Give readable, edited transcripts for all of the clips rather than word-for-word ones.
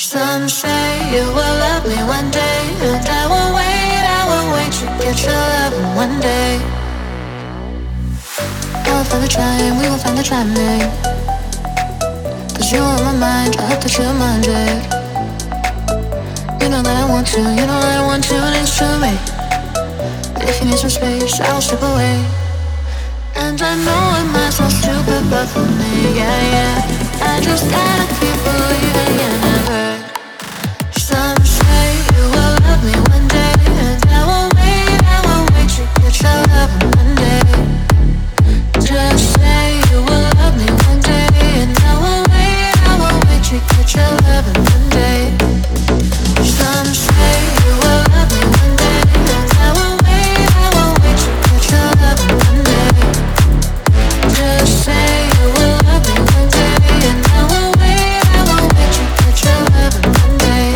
Some say you will love me one day, and I will wait to get your love one day. I will find the time, we will find the timing. Cause you're on my mind, I hope that you're minded. You know that I want to, you know that I want to next to me. But if you need some space, I will step away. And I know it might sound stupid, but for me, yeah, yeah, I just gotta keep believing in never. Some say you will love me one day, and I will wait to get your love one day. Just say you will love me one day, and I will wait to get your love one day. Some say you will love me one day, and I will wait to get your love one day. Just say you will love me one day, and I will wait to get your love one day.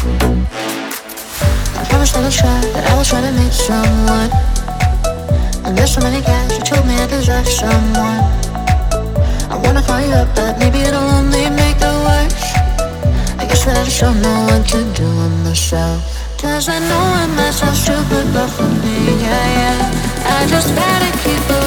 I promise that I will try to meet someone. And there's so many guys who told me I deserve someone. I wanna call you up, but maybe it'll only make it worse. I guess that I just don't know what to do with myself. Cause I know I might sound stupid, but for me, yeah, yeah, I just gotta keep